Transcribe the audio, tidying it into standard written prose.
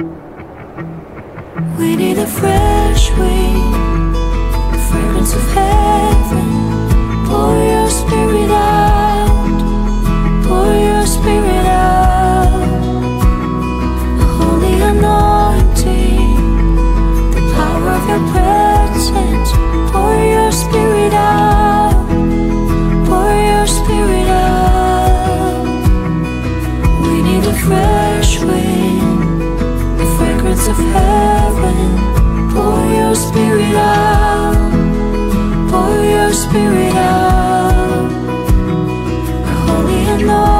We need a fresh wind, the fragrance of heaven. Pour your spirit out, pour your spirit out. A holy anointing, the power of your presence. Pour your spirit out, pour your spirit out. We need a fresh wind, the fragrance of heaven. Pour your spirit out, pour your spirit out. A holy anointing.